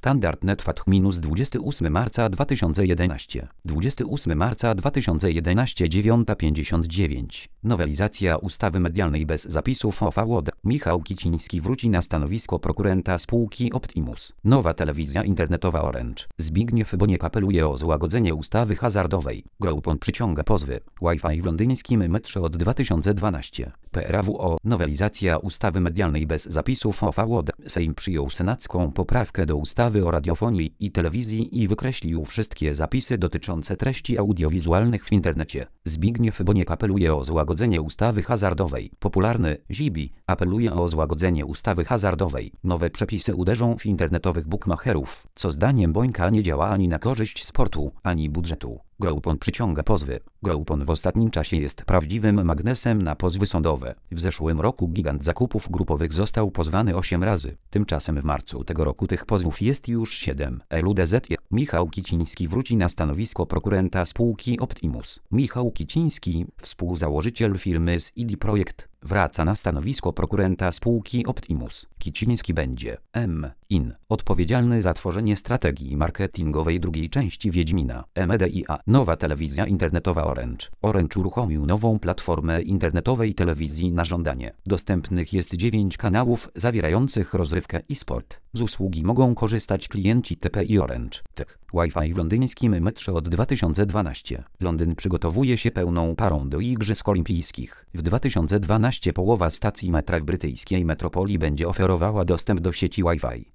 Standard Netfat-28 marca 2011. 28 marca 2011 9:59. Nowelizacja ustawy medialnej bez zapisów OFA-WOD. Michał Kiciński wróci na stanowisko prokurenta spółki Optimus. Nowa telewizja internetowa Orange. Zbigniew Boniek apeluje o złagodzenie ustawy hazardowej. Groupon przyciąga pozwy. Wi-Fi w londyńskim metrze od 2012. PRAWO. Nowelizacja ustawy medialnej bez zapisów OFA-WOD. Sejm przyjął senacką poprawkę do ustawy o radiofonii i telewizji i wykreślił wszystkie zapisy dotyczące treści audiowizualnych w internecie. Zbigniew Boniek apeluje o złagodzenie ustawy hazardowej. Popularny Zibi apeluje o złagodzenie ustawy hazardowej. Nowe przepisy uderzą w internetowych bookmacherów, co zdaniem Bońka nie działa ani na korzyść sportu, ani budżetu. Groupon przyciąga pozwy. Groupon w ostatnim czasie jest prawdziwym magnesem na pozwy sądowe. W zeszłym roku gigant zakupów grupowych został pozwany 8 razy. Tymczasem w marcu tego roku tych pozwów jest już 7. LUDZE. Michał Kiciński wróci na stanowisko prokurenta spółki Optimus. Michał Kiciński, współzałożyciel firmy CD Projekt, wraca na stanowisko prokurenta spółki Optimus. Kiciński będzie odpowiedzialny za tworzenie strategii marketingowej drugiej części Wiedźmina. Media. Nowa telewizja internetowa Orange. Orange uruchomił nową platformę internetowej telewizji na żądanie. Dostępnych jest 9 kanałów zawierających rozrywkę i sport. Z usługi mogą korzystać klienci TP i Orange. Wi-Fi w londyńskim metrze od 2012. Londyn przygotowuje się pełną parą do Igrzysk Olimpijskich. W 2012 połowa stacji metra w brytyjskiej metropolii będzie oferowała dostęp do sieci Wi-Fi.